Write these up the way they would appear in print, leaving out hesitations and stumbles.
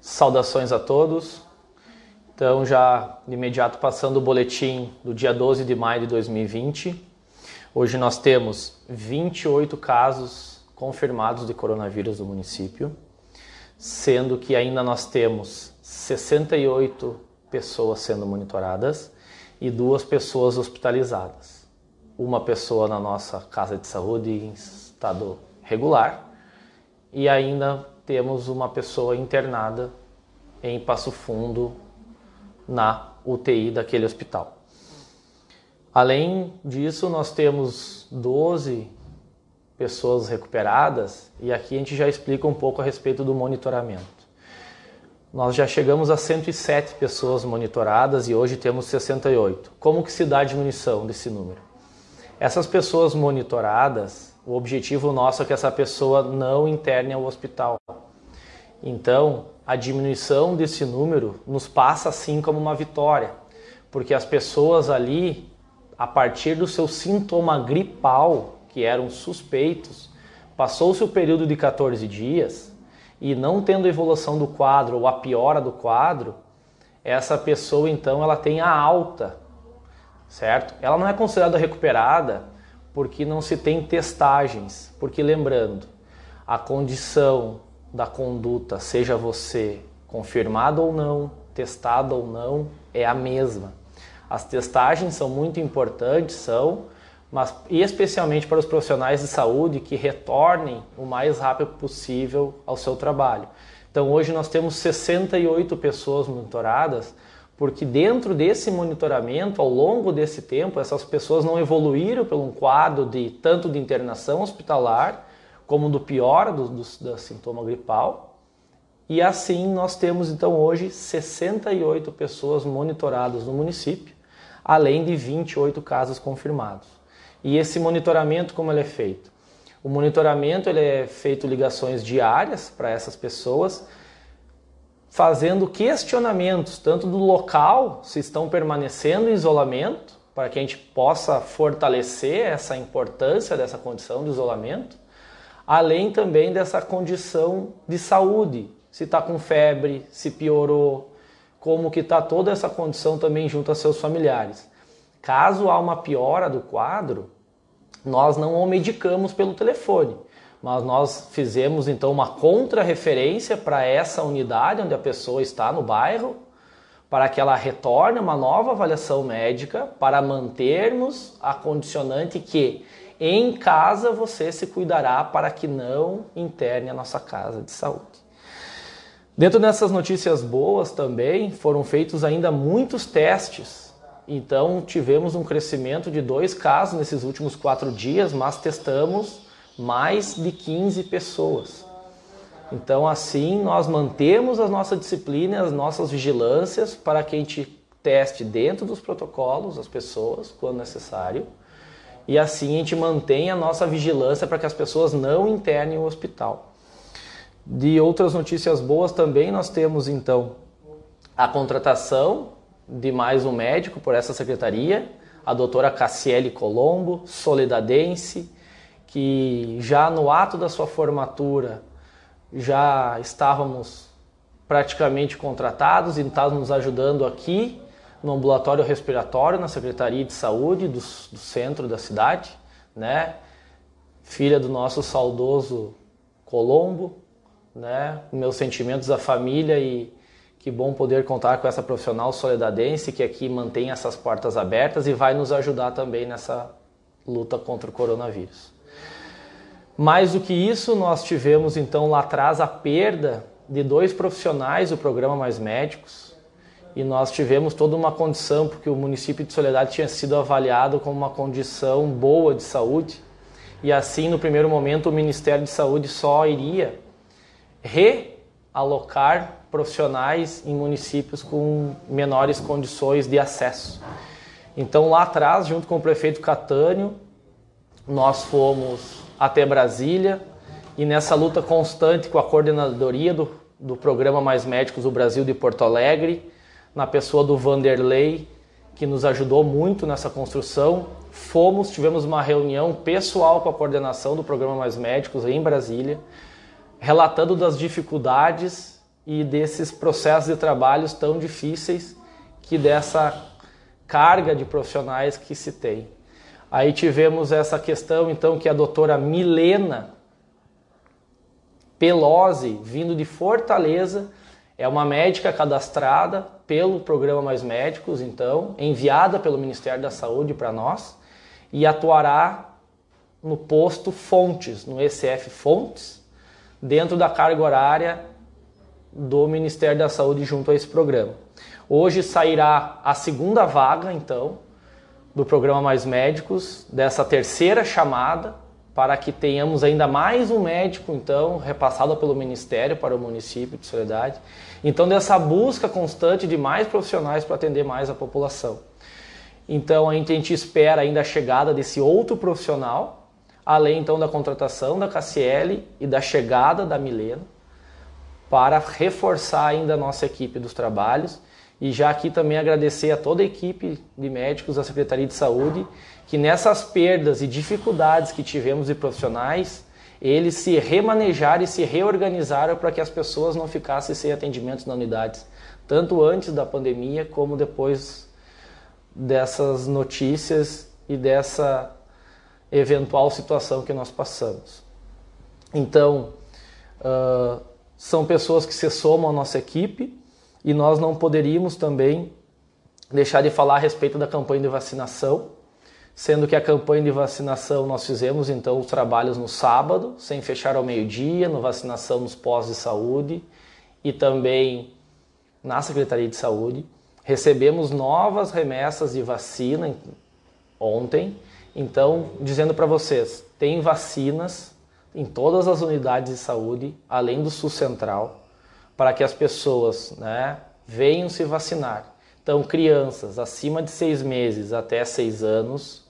Saudações a todos. Então, já de imediato passando o boletim do dia 12 de maio de 2020. Hoje nós temos 28 casos confirmados de coronavírus no município, sendo que ainda nós temos 68 pessoas sendo monitoradas e 2 pessoas hospitalizadas. Uma pessoa na nossa casa de saúde em estado regular e ainda temos uma pessoa internada em Passo Fundo na UTI daquele hospital. Além disso, nós temos 12 pessoas recuperadas e aqui a gente já explica um pouco a respeito do monitoramento. Nós já chegamos a 107 pessoas monitoradas e hoje temos 68. Como que se dá a diminuição desse número? Essas pessoas monitoradas, o objetivo nosso é que essa pessoa não interne ao hospital. Então, a diminuição desse número nos passa assim como uma vitória, porque as pessoas ali, a partir do seu sintoma gripal, que eram suspeitos, passou-se o período de 14 dias e não tendo evolução do quadro ou a piora do quadro, essa pessoa então ela tem a alta, certo? Ela não é considerada recuperada porque não se tem testagens, porque lembrando, a condição da conduta, seja você confirmado ou não, testado ou não, é a mesma. As testagens são muito importantes, mas especialmente para os profissionais de saúde que retornem o mais rápido possível ao seu trabalho. Então hoje nós temos 68 pessoas monitoradas, porque dentro desse monitoramento, ao longo desse tempo, essas pessoas não evoluíram pelo quadro tanto de internação hospitalar, como do pior do sintoma gripal. E assim nós temos então hoje 68 pessoas monitoradas no município, além de 28 casos confirmados. E esse monitoramento, como ele é feito? O monitoramento ele é feito ligações diárias para essas pessoas, fazendo questionamentos, tanto do local, se estão permanecendo em isolamento, para que a gente possa fortalecer essa importância dessa condição de isolamento, além também dessa condição de saúde, se está com febre, se piorou, como que está toda essa condição também junto a seus familiares. Caso há uma piora do quadro, nós não o medicamos pelo telefone, mas nós fizemos então uma contra-referência para essa unidade onde a pessoa está no bairro, para que ela retorne uma nova avaliação médica, para mantermos a condicionante que em casa você se cuidará para que não interne a nossa casa de saúde. Dentro dessas notícias boas também foram feitos ainda muitos testes. Então tivemos um crescimento de 2 casos nesses últimos 4 dias, mas testamos mais de 15 pessoas. Então assim nós mantemos a nossa disciplina, as nossas vigilâncias para que a gente teste dentro dos protocolos as pessoas quando necessário. E assim a gente mantém a nossa vigilância para que as pessoas não internem o hospital. De outras notícias boas também nós temos então a contratação de mais um médico por essa secretaria, a doutora Cassiele Colombo, solidadense, que já no ato da sua formatura já estávamos praticamente contratados e estávamos nos ajudando aqui no ambulatório respiratório, na Secretaria de Saúde do centro da cidade, né? Filha do nosso saudoso Colombo, né? Meus sentimentos à família e que bom poder contar com essa profissional solidadense que aqui mantém essas portas abertas e vai nos ajudar também nessa luta contra o coronavírus. Mais do que isso, nós tivemos então lá atrás a perda de 2 profissionais do programa Mais Médicos e nós tivemos toda uma condição, porque o município de Soledade tinha sido avaliado como uma condição boa de saúde e assim no primeiro momento o Ministério de Saúde só iria realocar profissionais em municípios com menores condições de acesso. Então lá atrás, junto com o prefeito Catânio, nós fomos até Brasília e nessa luta constante com a coordenadoria do programa Mais Médicos do Brasil de Porto Alegre, na pessoa do Vanderlei, que nos ajudou muito nessa construção, tivemos uma reunião pessoal com a coordenação do programa Mais Médicos em Brasília, relatando das dificuldades e desses processos de trabalhos tão difíceis, que dessa carga de profissionais que se tem. Aí tivemos essa questão, então, que a doutora Milena Pelosi, vindo de Fortaleza, é uma médica cadastrada pelo Programa Mais Médicos, então, enviada pelo Ministério da Saúde para nós, e atuará no posto Fontes, no ECF Fontes, dentro da carga horária do Ministério da Saúde junto a esse programa. Hoje sairá a segunda vaga, então, do Programa Mais Médicos, dessa terceira chamada, para que tenhamos ainda mais um médico, então, repassado pelo Ministério para o município de Soledade. Então, dessa busca constante de mais profissionais para atender mais a população. Então, a gente espera ainda a chegada desse outro profissional, além, então, da contratação da Cassiele e da chegada da Milena, para reforçar ainda a nossa equipe dos trabalhos. E já aqui também agradecer a toda a equipe de médicos da Secretaria de Saúde, que nessas perdas e dificuldades que tivemos de profissionais, eles se remanejaram e se reorganizaram para que as pessoas não ficassem sem atendimentos na unidade, tanto antes da pandemia como depois dessas notícias e dessa eventual situação que nós passamos. Então, são pessoas que se somam à nossa equipe, e nós não poderíamos também deixar de falar a respeito da campanha de vacinação, sendo que a campanha de vacinação nós fizemos então os trabalhos no sábado, sem fechar ao meio-dia, no vacinação nos postos de saúde e também na Secretaria de Saúde. Recebemos novas remessas de vacina ontem, então dizendo para vocês, tem vacinas em todas as unidades de saúde, além do SUS Central, para que as pessoas, né, venham se vacinar. Então, crianças acima de 6 meses até 6 anos,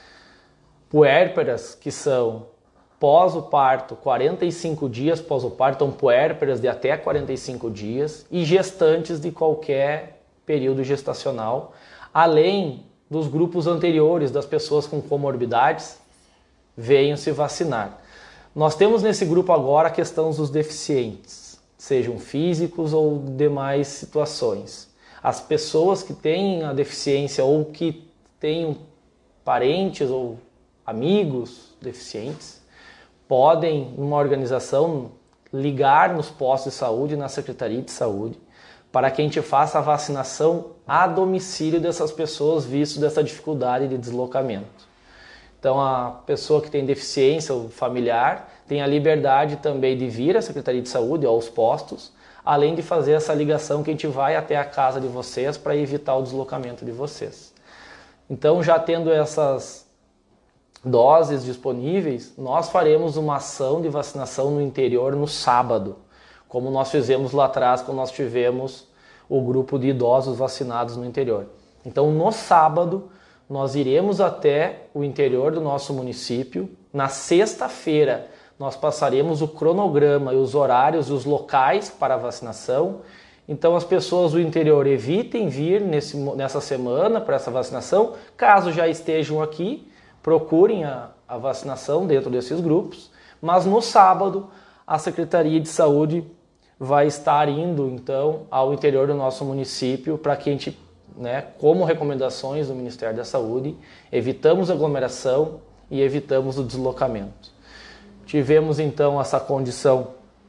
puérperas que são pós o parto, 45 dias pós o parto, então puérperas de até 45 dias e gestantes de qualquer período gestacional, além dos grupos anteriores das pessoas com comorbidades, venham se vacinar. Nós temos nesse grupo agora a questão dos deficientes, sejam físicos ou demais situações. As pessoas que têm a deficiência ou que têm parentes ou amigos deficientes podem, numa organização, ligar nos postos de saúde, na Secretaria de Saúde, para que a gente faça a vacinação a domicílio dessas pessoas, visto dessa dificuldade de deslocamento. Então, a pessoa que tem deficiência ou familiar tem a liberdade também de vir à Secretaria de Saúde ou aos postos, além de fazer essa ligação que a gente vai até a casa de vocês para evitar o deslocamento de vocês. Então, já tendo essas doses disponíveis, nós faremos uma ação de vacinação no interior no sábado, como nós fizemos lá atrás quando nós tivemos o grupo de idosos vacinados no interior. Então, no sábado, nós iremos até o interior do nosso município. Na sexta-feira, nós passaremos o cronograma e os horários e os locais para a vacinação. Então, as pessoas do interior evitem vir nessa semana para essa vacinação. Caso já estejam aqui, procurem a vacinação dentro desses grupos. Mas no sábado, a Secretaria de Saúde vai estar indo, então, ao interior do nosso município para que a gente, como recomendações do Ministério da Saúde, evitamos aglomeração e evitamos o deslocamento. Tivemos então essa condição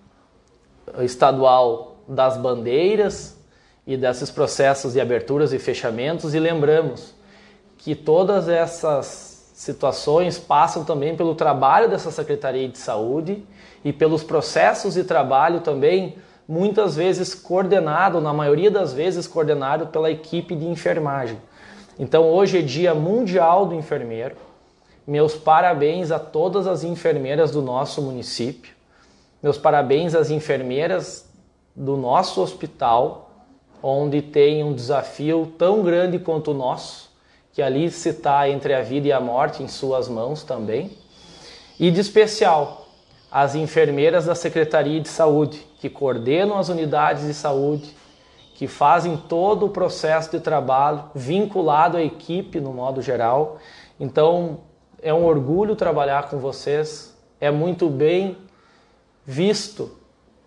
estadual das bandeiras e desses processos de aberturas e fechamentos, e lembramos que todas essas situações passam também pelo trabalho dessa Secretaria de Saúde e pelos processos de trabalho também, muitas vezes coordenado, na maioria das vezes coordenado pela equipe de enfermagem. Então hoje é Dia Mundial do Enfermeiro. Meus parabéns a todas as enfermeiras do nosso município. Meus parabéns às enfermeiras do nosso hospital, onde tem um desafio tão grande quanto o nosso, que ali se está entre a vida e a morte em suas mãos também. E de especial, as enfermeiras da Secretaria de Saúde, que coordenam as unidades de saúde, que fazem todo o processo de trabalho vinculado à equipe no modo geral. Então, é um orgulho trabalhar com vocês, é muito bem visto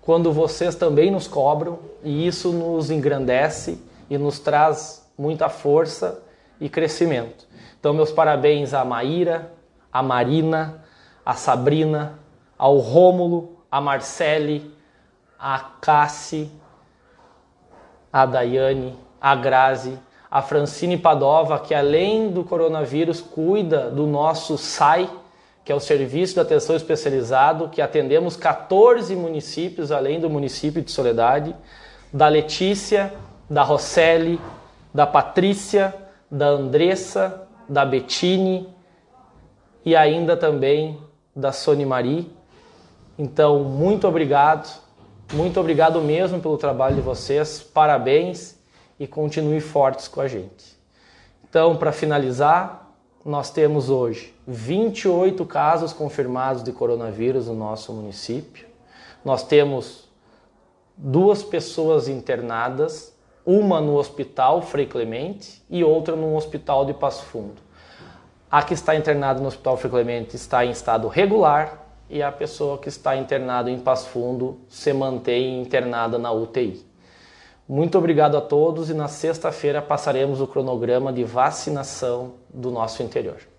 quando vocês também nos cobram, e isso nos engrandece e nos traz muita força e crescimento. Então, meus parabéns à Maíra, à Marina, à Sabrina, ao Rômulo, à Marcele, à Cassi, à Daiane, à Grazi, à Francine Padova, que além do coronavírus cuida do nosso SAI, que é o Serviço de Atenção Especializado, que atendemos 14 municípios, além do município de Soledade, da Letícia, da Roseli, da Patrícia, da Andressa, da Bettine e ainda também da Sony Marie. Então, muito obrigado mesmo pelo trabalho de vocês, parabéns e continue fortes com a gente. Então, para finalizar, nós temos hoje 28 casos confirmados de coronavírus no nosso município. Nós temos 2 pessoas internadas, uma no Hospital Frei Clemente e outra no Hospital de Passo Fundo. A que está internada no Hospital Frei Clemente está em estado regular e a pessoa que está internada em Passo Fundo se mantém internada na UTI. Muito obrigado a todos e na sexta-feira passaremos o cronograma de vacinação do nosso interior.